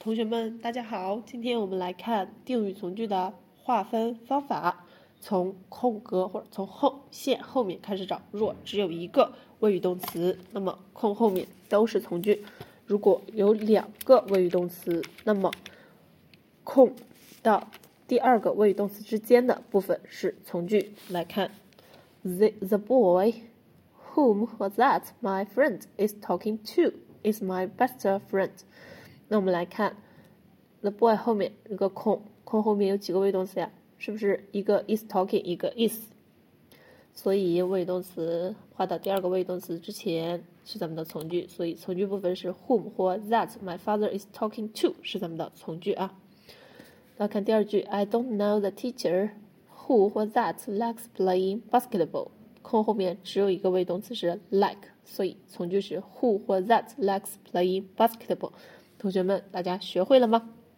同学们，大家好，今天我们来看定语从句的划分方法。从空格或者从线后面开始找，若只有一个谓语动词，那么空后面都是从句；如果有两个谓语动词，那么空到第二个谓语动词之间的部分是从句。来看 the boy whom or that my friend is talking to is my best friend。那我们来看 the boy 后面一个空后面有几个谓语动词呀？是不是一个 is talking， 一个 is？ 所以谓语动词画到第二个谓语动词之前是咱们的从句，所以从句部分是 whom 或 that my father is talking to 是咱们的从句啊。来看第二句 I don't know the teacher who 或 that likes playing basketball。 空后面只有一个谓语动词是 like， 所以从句是 who 或 that likes playing basketball。同学们，大家学会了吗？